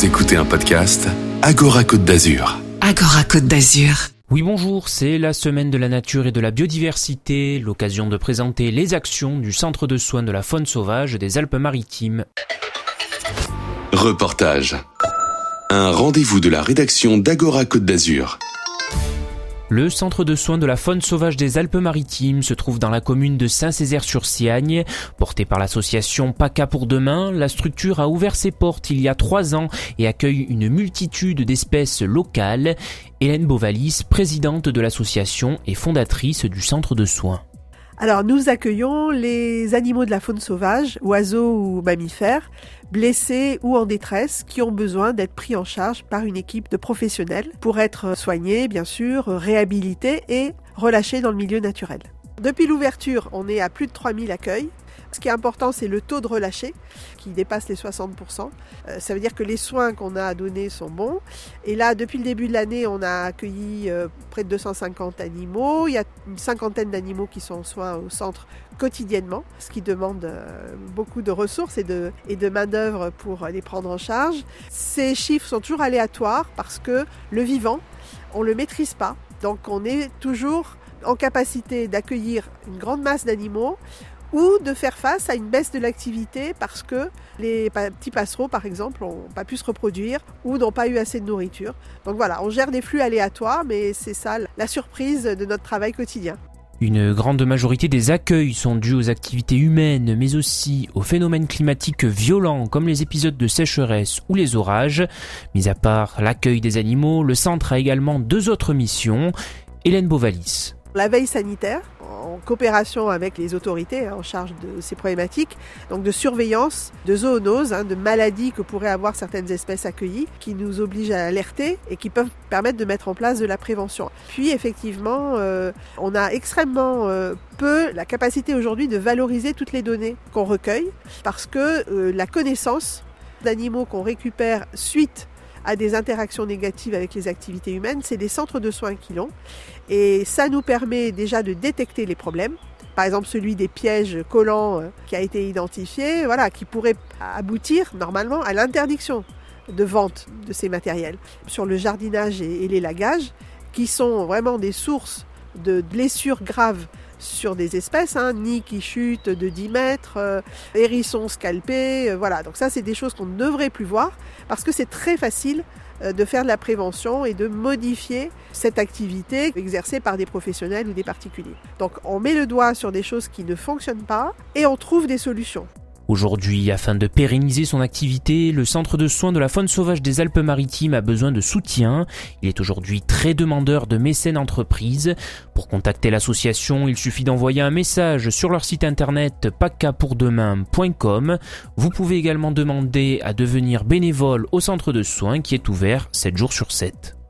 Vous écoutez un podcast Agora Côte d'Azur. Agora Côte d'Azur. Oui, bonjour, c'est la semaine de la nature et de la biodiversité, l'occasion de présenter les actions du Centre de soins de la faune sauvage des Alpes-Maritimes. Reportage. Un rendez-vous de la rédaction d'Agora Côte d'Azur. Le centre de soins de la faune sauvage des Alpes-Maritimes se trouve dans la commune de Saint-Césaire-sur-Siagne. Portée par l'association PACA pour demain, la structure a ouvert ses portes il y a 3 ans et accueille une multitude d'espèces locales. Hélène Bovalis, présidente de l'association et fondatrice du centre de soins. Alors nous accueillons les animaux de la faune sauvage, oiseaux ou mammifères, blessés ou en détresse, qui ont besoin d'être pris en charge par une équipe de professionnels pour être soignés, bien sûr, réhabilités et relâchés dans le milieu naturel. Depuis l'ouverture, on est à plus de 3000 accueils. Ce qui est important, c'est le taux de relâché qui dépasse les 60%. Ça veut dire que les soins qu'on a à donner sont bons. Et là, depuis le début de l'année, on a accueilli près de 250 animaux. Il y a une 50aine d'animaux qui sont en soins au centre quotidiennement, ce qui demande beaucoup de ressources et de main-d'œuvre pour les prendre en charge. Ces chiffres sont toujours aléatoires parce que le vivant, on ne le maîtrise pas. Donc on est toujours en capacité d'accueillir une grande masse d'animaux ou de faire face à une baisse de l'activité parce que les petits passereaux, par exemple, n'ont pas pu se reproduire ou n'ont pas eu assez de nourriture. Donc voilà, on gère des flux aléatoires, mais c'est ça la surprise de notre travail quotidien. Une grande majorité des accueils sont dus aux activités humaines, mais aussi aux phénomènes climatiques violents comme les épisodes de sécheresse ou les orages. Mis à part l'accueil des animaux, le centre a également 2 autres missions. Hélène Bovalis. La veille sanitaire, en coopération avec les autorités en charge de ces problématiques, donc de surveillance, de zoonoses, de maladies que pourraient avoir certaines espèces accueillies, qui nous obligent à alerter et qui peuvent permettre de mettre en place de la prévention. Puis effectivement, on a extrêmement peu la capacité aujourd'hui de valoriser toutes les données qu'on recueille, parce que la connaissance d'animaux qu'on récupère suite à des interactions négatives avec les activités humaines, c'est des centres de soins qui l'ont. Et ça nous permet déjà de détecter les problèmes. Par exemple, celui des pièges collants qui a été identifié, qui pourrait aboutir normalement à l'interdiction de vente de ces matériels. Sur le jardinage et l'élagage, qui sont vraiment des sources de blessures graves sur des espèces, nids qui chutent de 10 mètres, hérissons scalpés, Donc ça, c'est des choses qu'on ne devrait plus voir parce que c'est très facile de faire de la prévention et de modifier cette activité exercée par des professionnels ou des particuliers. Donc on met le doigt sur des choses qui ne fonctionnent pas et on trouve des solutions. Aujourd'hui, afin de pérenniser son activité, le centre de soins de la faune sauvage des Alpes-Maritimes a besoin de soutien. Il est aujourd'hui très demandeur de mécènes entreprises. Pour contacter l'association, il suffit d'envoyer un message sur leur site internet pacapourdemain.com. Vous pouvez également demander à devenir bénévole au centre de soins qui est ouvert 7 jours sur 7.